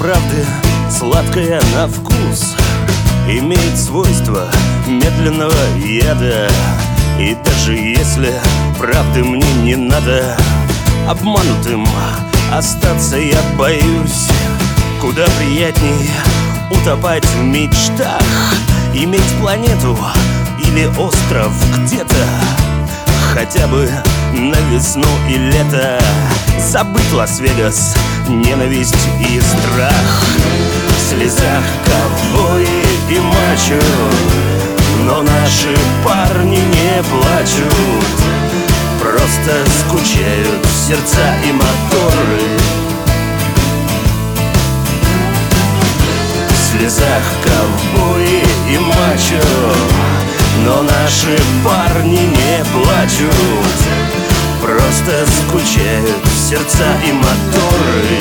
правды сладкая на вкус, имеет свойство медленного яда. И даже если правды мне не надо, обманутым остаться я боюсь. Куда приятней утопать в мечтах, иметь планету или остров где-то, хотя бы на весну и лето. Забыть Лас-Вегас, ненависть и страх. В слезах ковбои и мачо, но наши парни не плачут, просто скучают сердца и моторы. В слезах ковбои и мачо, но наши парни не плачут, просто скучают сердца и моторы.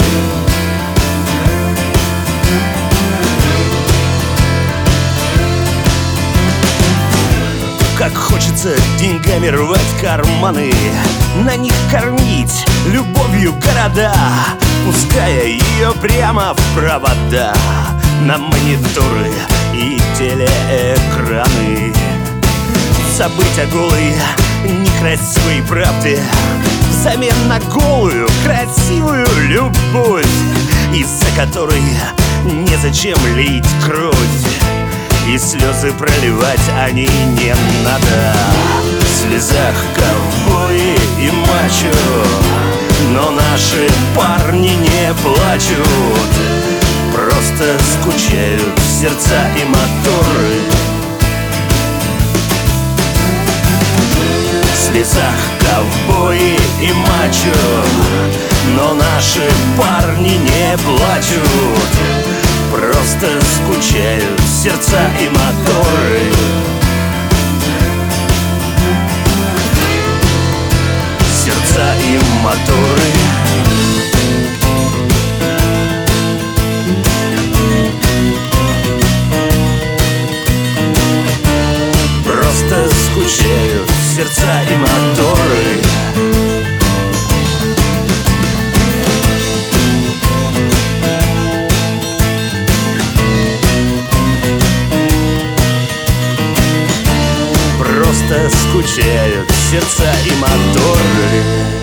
Как хочется деньгами рвать карманы, на них кормить любовью города, пуская ее прямо в провода, на мониторы и телеэкраны. Забыть о голой, некрасивой правде взамен на голую, красивую любовь, из-за которой незачем лить кровь и слезы проливать о ней не надо. В слезах ковбои и мачо, но наши парни не плачут, просто скучают сердца и моторы. В слезах ковбои и мачо, но наши парни не плачут, просто скучают сердца и моторы. Сердца и моторы. Просто скучают сердца и моторы. Просто скучают сердца и моторы.